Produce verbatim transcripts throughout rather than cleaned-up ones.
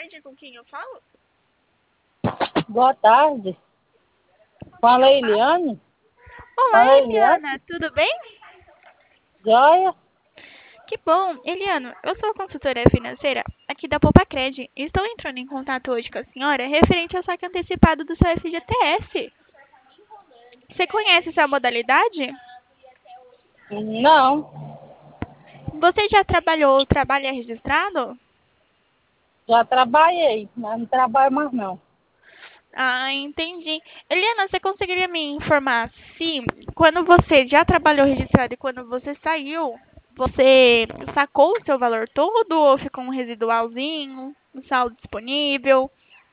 tarde, com quem eu falo? Boa tarde. Fala, Eliane. Olá, Fala, Eliane. Eliana, tudo bem? Joia. Que bom. Eliana, eu sou consultora financeira aqui da Poupa-Cred e estou entrando em contato hoje com a senhora referente ao saque antecipado do seu F G T S. Você conhece essa modalidade? Não, Você já trabalhou ou trabalha registrado? já trabalhei, mas não trabalho mais não. Ah, entendi. Eliana, você conseguiria me informar se quando você já trabalhou registrado e quando você saiu, você sacou o seu valor todo ou ficou um residualzinho, um saldo disponível?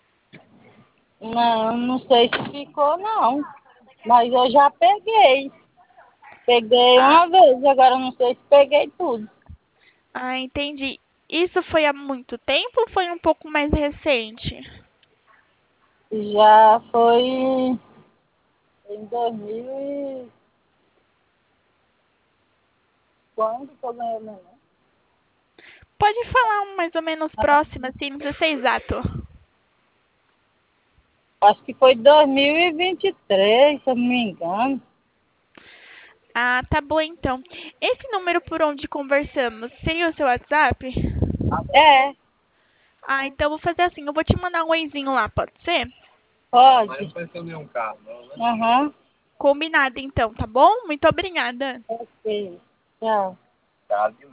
Não, não sei se ficou não, mas eu já peguei. Peguei Ah, uma vez, agora eu não sei se peguei tudo. ah, entendi. Isso foi há muito tempo ou foi um pouco mais recente? Já foi em dois mil e... Quando que eu ganhei o neném? Pode falar um mais ou menos próximo, assim, não precisa ser exato. Acho que foi dois mil e vinte e três, se eu não me engano. Ah, tá bom então. Esse número por onde conversamos seria o seu WhatsApp? É, Ah, então eu vou fazer assim, eu vou te mandar um oizinho lá, pode ser? pode. Mas não pensou em um carro, não, né? Aham. Combinado então, tá bom? Muito obrigada. Ok. Tchau. Tá